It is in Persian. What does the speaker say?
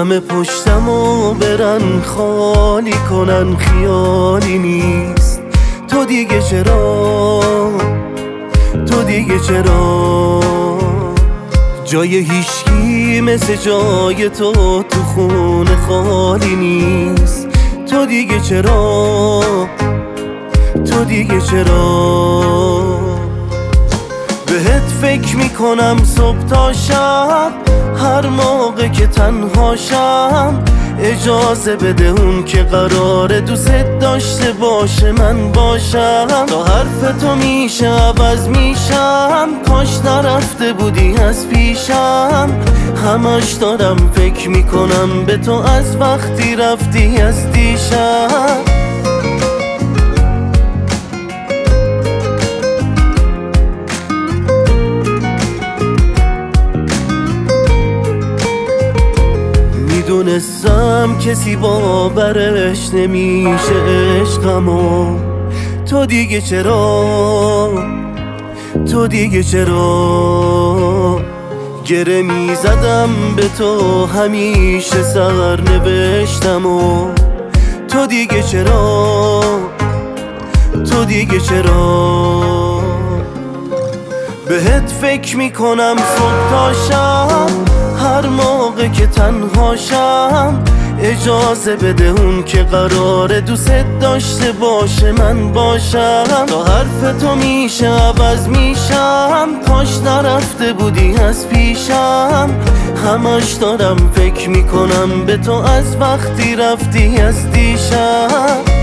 همه پشتمو برن خالی کنن خیالی نیست. تو دیگه چرا، تو دیگه چرا جای هیچکی مثل جای تو خونه خالی نیست. تو دیگه چرا، تو دیگه چرا بهت فکر میکنم صبح تا شب، هر موقع که تنها شم. اجازه بده اون که قراره دوست داشته باشه من باشم. تا حرف تو میشه عوض میشم، کاش نرفته بودی از پیشم. همش دارم فکر میکنم به تو از وقتی رفتی از دیشب. میدونستم کسی باورش نمیشه عشقمو. تو دیگه چرا، تو دیگه چرا گره میزدم به تو همیشه سر نوشتم و تو دیگه چرا، تو دیگه چرا بهت فکر میکنم صبح تا شب، هر موقع که تنها شم. اجازه بده اون که قراره دوست داشته باشه من باشم. تا حرف تو میشه عوض میشم، کاش نرفته بودی از پیشم. همش دارم فکر میکنم به تو از وقتی رفتی از دیشب.